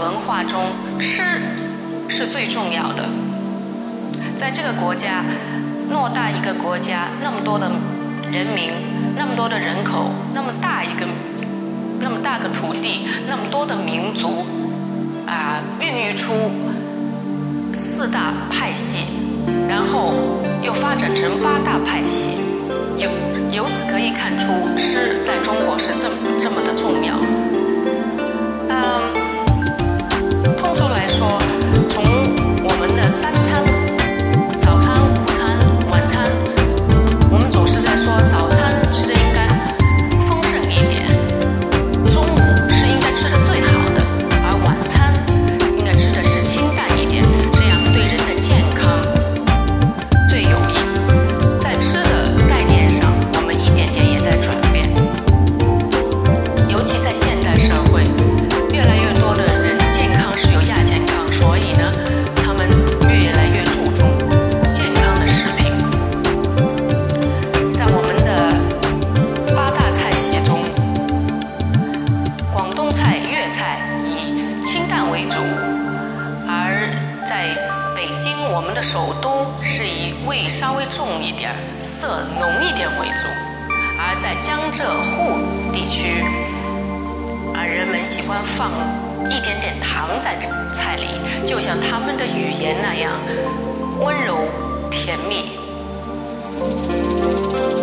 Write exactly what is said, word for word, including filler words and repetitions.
文化中，吃是最重要的。在这个国家，偌大一个国家，那么多的人民，那么多的人口，那么大一个那么大个土地，那么多的民族啊，孕育出四大派系，然后又发展成八大派系，由由此可以看出，吃在中国是这么这么的重要。嗯，通俗来说，从我们的三餐，早餐、午餐、晚餐，我们总是在说早餐吃的应该丰盛一点，中午是应该吃的最好的，而晚餐应该吃的是清淡一点，这样对人的健康最有益。在吃的概念上，我们一点点也在转变，尤其在现代社会，越来越多的人健康是有亚健康，所以呢，他们越来越注重健康的食品。在我们的八大菜系中，广东菜、粤菜以清淡为主，而在北京，我们的首都是以味稍微重一点、色浓一点为主，而在江浙沪地区，而人们喜欢放一点点糖在菜里，就像他们的语言那样温柔甜蜜。